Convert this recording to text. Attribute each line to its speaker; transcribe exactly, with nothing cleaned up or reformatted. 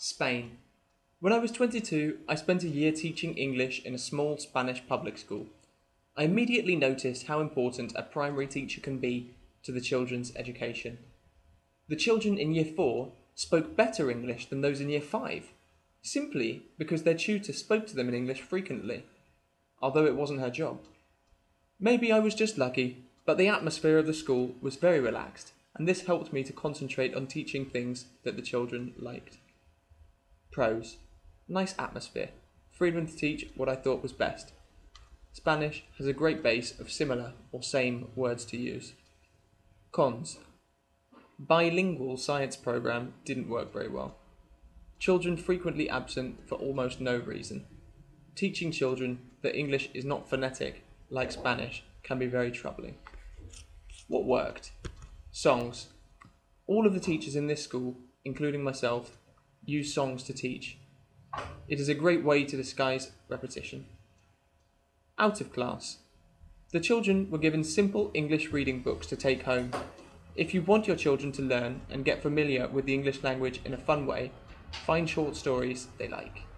Speaker 1: Spain. When I was twenty-two, I spent a year teaching English in a small Spanish public school. I immediately noticed how important a primary teacher can be to the children's education. The children in year four spoke better English than those in year five, simply because their tutor spoke to them in English frequently, although it wasn't her job. Maybe I was just lucky, but the atmosphere of the school was very relaxed, and this helped me to concentrate on teaching things that the children liked. Pros: nice atmosphere, freedom to teach what I thought was best. Spanish has a great base of similar or same words to use. Cons: bilingual science program didn't work very well. Children frequently absent for almost no reason. Teaching children that English is not phonetic, like Spanish, can be very troubling. What worked? Songs. All of the teachers in this school, including myself, use songs to teach. It is a great way to disguise repetition. Out of class. The children were given simple English reading books to take home. If you want your children to learn and get familiar with the English language in a fun way, find short stories they like.